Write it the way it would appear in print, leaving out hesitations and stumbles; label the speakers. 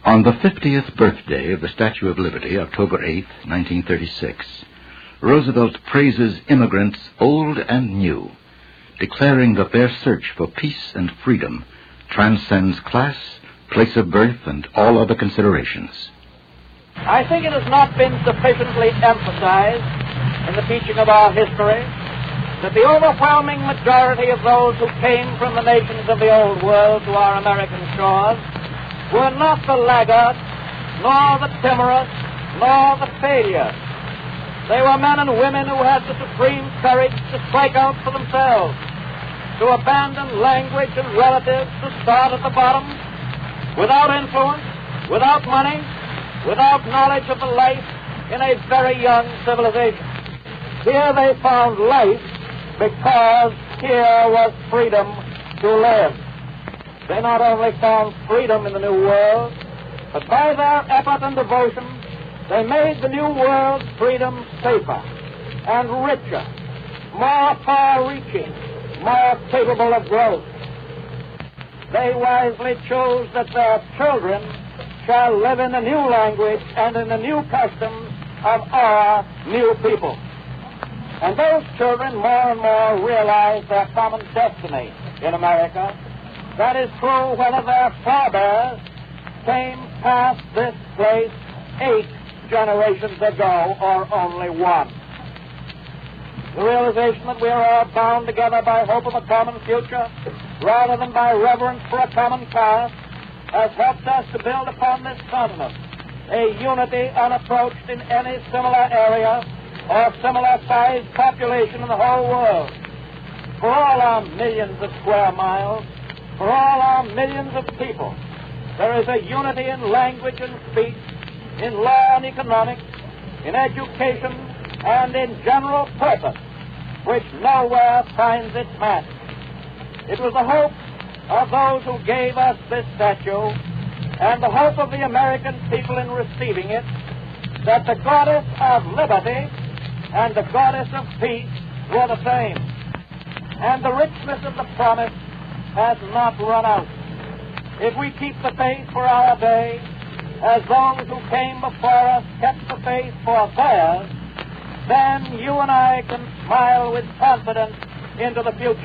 Speaker 1: On the 50th birthday of the Statue of Liberty, October 8, 1936, Roosevelt praises immigrants old and new, declaring that their search for peace and freedom transcends class, place of birth, and all other considerations.
Speaker 2: I think it has not been sufficiently emphasized in the teaching of our history that the overwhelming majority of those who came from the nations of the Old World to our American shores were not the laggards, nor the timorous, nor the failures. They were men and women who had the supreme courage to strike out for themselves, to abandon language and relatives, to start at the bottom, without influence, without money, without knowledge of the life in a very young civilization. Here they found life because here was freedom to live. They not only found freedom in the New World, but by their effort and devotion, they made the New World's freedom safer and richer, more far-reaching, more capable of growth. They wisely chose that their children shall live in the new language and in the new customs of our new people. And those children more and more realize their common destiny in America. That is true whether their forebears came past this place 8 generations ago or only 1. The realization that we are all bound together by hope of a common future rather than by reverence for a common past has helped us to build upon this continent a unity unapproached in any similar area or similar-sized population in the whole world. For all our millions of square miles, for all our millions of people, there is a unity in language and speech, in law and economics, in education, and in general purpose, which nowhere finds its match. It was the hope of those who gave us this statue, and the hope of the American people in receiving it, that the goddess of liberty and the goddess of peace were the same. And the richness of the promise has not run out. If we keep the faith for our day, as those who came before us kept the faith for theirs, then you and I can smile with confidence into the future.